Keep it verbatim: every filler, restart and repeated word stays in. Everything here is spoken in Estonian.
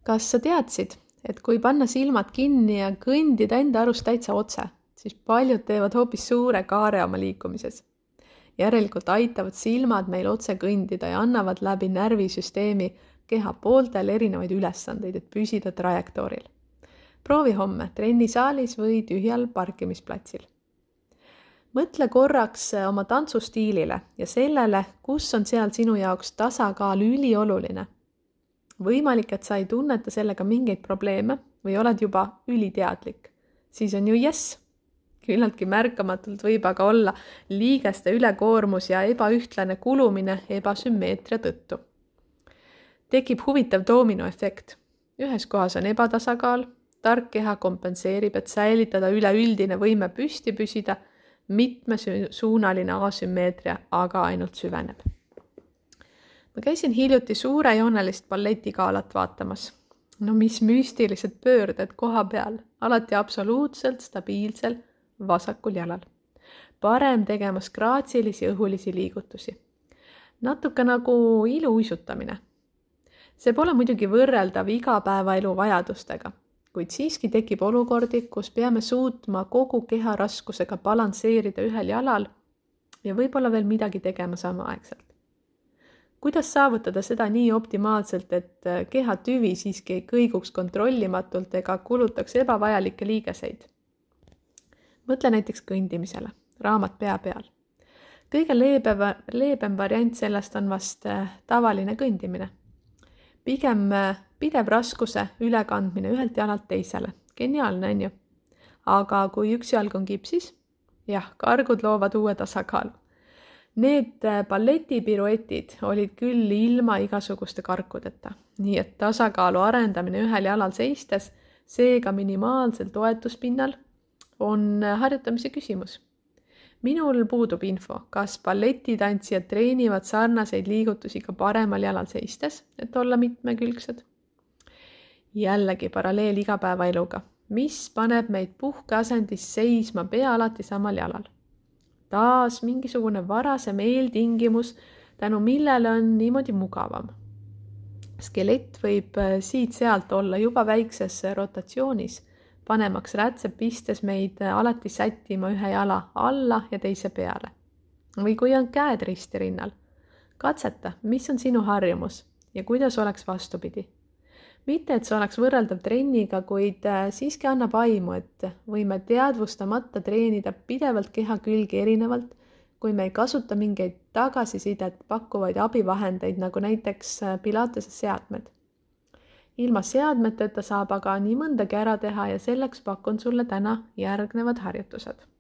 Kas sa teadsid, et kui panna silmad kinni ja kõndida enda arust täitsa otse, siis paljud teevad hoopis suure kaare oma liikumises. Järelikult aitavad silmad meil otse kõndida ja annavad läbi närvisüsteemi keha pooltel erinevaid ülesandeid, et püsida trajektooril. Proovi homme trennisaalis või tühjal parkimisplatsil. Mõtle korraks oma tantsustiilile ja sellele, kus on seal sinu jaoks tasakaal ülioluline. Võimalik, et sa ei tunneta sellega mingeid probleeme või oled juba üliteadlik. Siis on ju jess. Küllaltki märkamatult võib aga olla liigeste ülekoormus ja ebaühtlane kulumine ebasümmeetria tõttu. Tekib huvitav doominoefekt. Ühes kohas on ebatasakaal, tark keha kompenseerib, et säilitada üleüldine võime püsti püsida, mitmesuunaline asümmeetria aga ainult süveneb. Ma käisin hiljuti suurejoonelist balletigaalat vaatamas. No mis müstilised pöörded koha peal, alati absoluutselt stabiilsel vasakul jalal. Parem tegemas graatsilisi õhulisi liigutusi. Natuke nagu iluuisutamine. See pole muidugi võrreldav igapäevaelu vajadustega, kuid siiski tekib olukordi, kus peame suutma kogu keha raskusega balansseerida ühel jalal ja võib-olla veel midagi tegema samaaegselt. Kuidas saavutada seda nii optimaalselt, et keha tüvi siiski ei kõiguks kontrollimatult ega kulutaks ebavajalikke liigeseid? Mõtle näiteks kõndimisele, raamat pea peal. Kõige leebem, leebem variant sellest on vast tavaline kõndimine. Pigem pidev raskuse ülekandmine ühelt jalalt teisele. Geniaalne on ju. Aga kui üks jalg on kipsis, jah, kargud loovad uue tasakaalu. Need balletipiruetid olid küll ilma igasuguste karkudeta, nii et tasakaalu arendamine ühel jalal seistes, seega minimaalsel toetuspinnal, on harjutamise küsimus. Minul puudub info, kas balletitantsijad treenivad sarnaseid liigutusi ka paremal jalal seistes, et olla mitmekülgsed. Jällegi paralleel igapäevaeluga, mis paneb meid puhkeasendis seisma pea alati samal jalal. Taas mingisugune varasem eeltingimus, tänu millele on niimoodi mugavam. Skelett võib siit-sealt olla juba väikses rotatsioonis, panemaks rätsep pistes meid alati sättima ühe jala alla ja teise peale. Või kui on käed ristirinnal, katseta, mis on sinu harjumus ja kuidas oleks vastupidi. Mitte, et see oleks võrreldav trenniga, kuid siiski annab aimu, et võime teadvustamata treenida pidevalt keha külgi erinevalt, kui me ei kasuta mingeid tagasisidet pakkuvaid abivahendeid, nagu näiteks Pilatese seadmed. Ilma seadmeteta saab aga nii mõndagi ära teha ja selleks pakun sulle täna järgnevad harjutused.